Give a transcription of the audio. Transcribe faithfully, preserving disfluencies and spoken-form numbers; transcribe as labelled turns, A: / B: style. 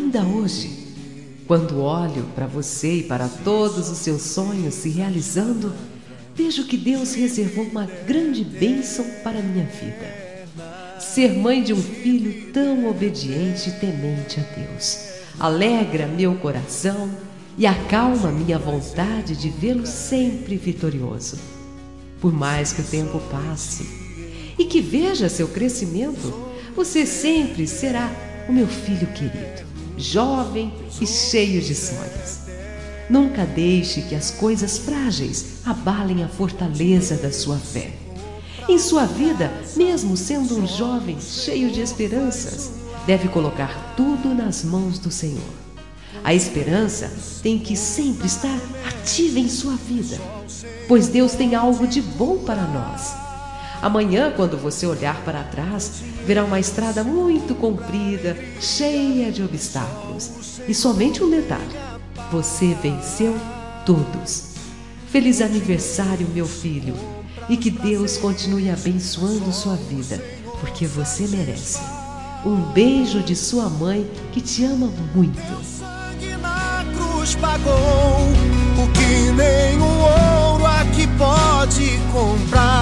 A: ainda hoje. Quando olho para você e para todos os seus sonhos se realizando, vejo que Deus reservou uma grande bênção para a minha vida. Ser mãe de um filho tão obediente e temente a Deus alegra meu coração e acalma minha vontade de vê-lo sempre vitorioso. Por mais que o tempo passe e que veja seu crescimento, você sempre será o meu filho querido, jovem e cheio de sonhos. Nunca deixe que as coisas frágeis abalem a fortaleza da sua fé. Em sua vida, mesmo sendo um jovem cheio de esperanças, deve colocar tudo nas mãos do Senhor. A esperança tem que sempre estar ativa em sua vida, pois Deus tem algo de bom para nós. Amanhã, quando você olhar para trás, verá uma estrada muito comprida, cheia de obstáculos. E somente um detalhe: você venceu todos. Feliz aniversário, meu filho, e que Deus continue abençoando sua vida, porque você merece. Um beijo de sua mãe, que te ama muito.
B: Sangue na cruz pagou o que nem o ouro aqui pode comprar.